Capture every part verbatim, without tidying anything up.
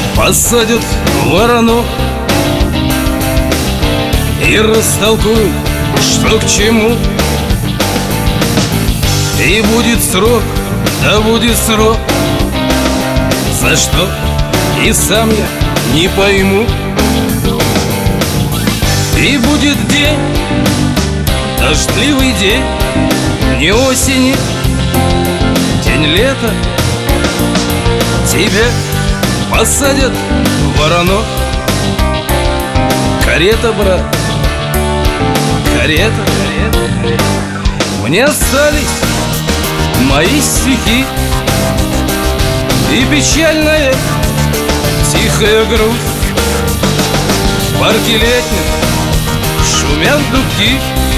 посадят ворону и растолкуют, что к чему. И будет срок, да будет срок, за что и сам я не пойму. И будет день, дождливый день, не осени, день лета. Тебя посадят в вороно. Карета, брат, карета, карета. Мне остались мои стихи и печальная тихая грусть. В парке летнем шумят дубки,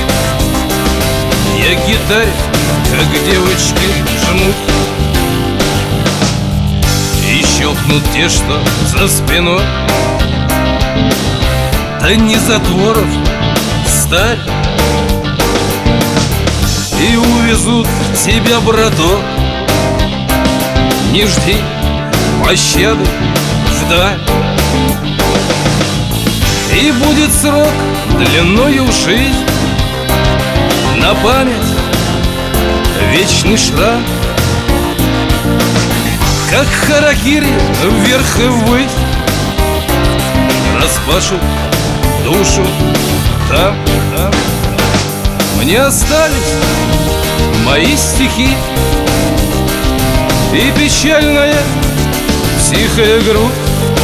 я к гитаре, как девочки, жмут. И щелкнут те, что за спиной. Да не затворов сталь. И увезут тебя, браток. Не жди пощады вдаль. И будет срок длиною в жизнь, на память вечный шрам, как харакири вверх и ввысь распашут душу там, там. Мне остались мои стихи и печальная тихая грудь.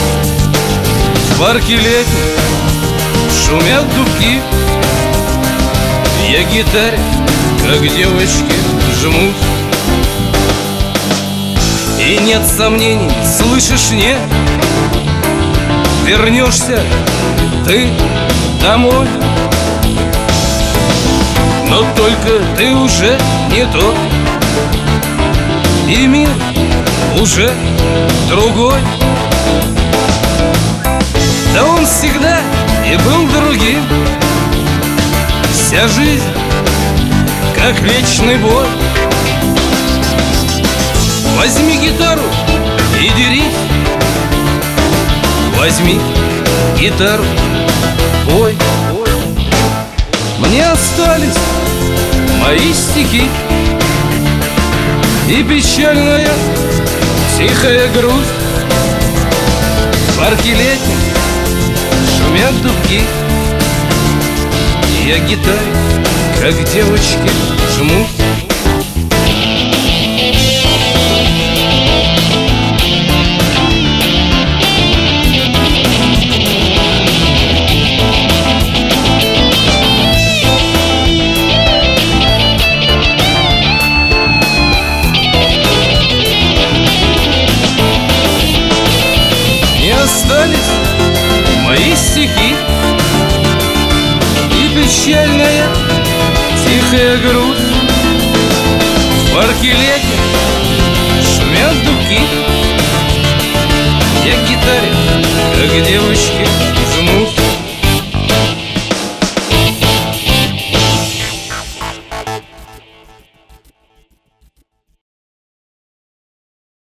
В парке летнем шумят дубки, я к гитаре, как девочки, жмут. И нет сомнений, слышишь, нет, вернешься ты домой. Но только ты уже не тот, и мир уже другой. Да он всегда и был другим. Вся жизнь как вечный бой. Возьми гитару и дерись. Возьми гитару, пой. Мне остались мои стихи и печальная тихая грусть. В парке летнем шумят дубки, я к гитаре, как девочки, жму. Остались мои стихи и печальная тихая грусть. В парке летнем шумят дубки, я к гитаре, как девочки, жмут.